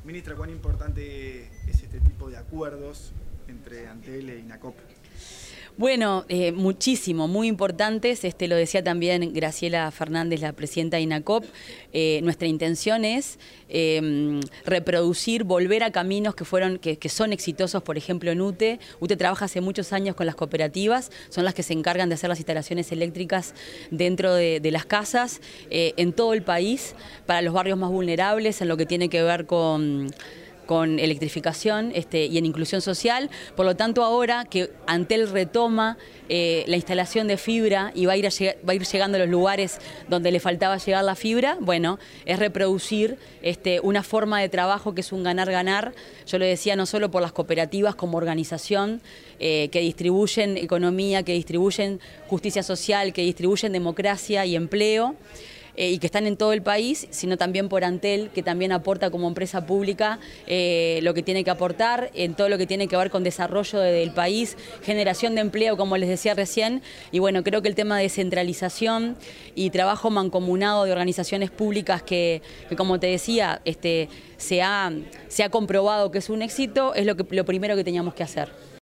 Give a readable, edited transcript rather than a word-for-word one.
Ministra, ¿cuán importante es este tipo de acuerdos entre Antel e INACOP? Bueno, muchísimo, muy importantes. Lo decía también Graciela Fernández, la presidenta de INACOP. Nuestra intención es reproducir, volver a caminos que son exitosos, por ejemplo, en UTE. UTE trabaja hace muchos años con las cooperativas, son las que se encargan de hacer las instalaciones eléctricas dentro de las casas, en todo el país, para los barrios más vulnerables, en lo que tiene que ver con electrificación y en inclusión social. Por lo tanto, ahora que Antel retoma la instalación de fibra y va a ir llegando a los lugares donde le faltaba llegar la fibra, bueno, es reproducir una forma de trabajo que es un ganar-ganar. Yo lo decía, no solo por las cooperativas como organización que distribuyen economía, que distribuyen justicia social, que distribuyen democracia y empleo, y que están en todo el país, sino también por Antel, que también aporta como empresa pública lo que tiene que aportar en todo lo que tiene que ver con desarrollo del país, generación de empleo, como les decía recién. Y bueno, creo que el tema de descentralización y trabajo mancomunado de organizaciones públicas que como te decía, se ha comprobado que es un éxito, es lo primero que teníamos que hacer.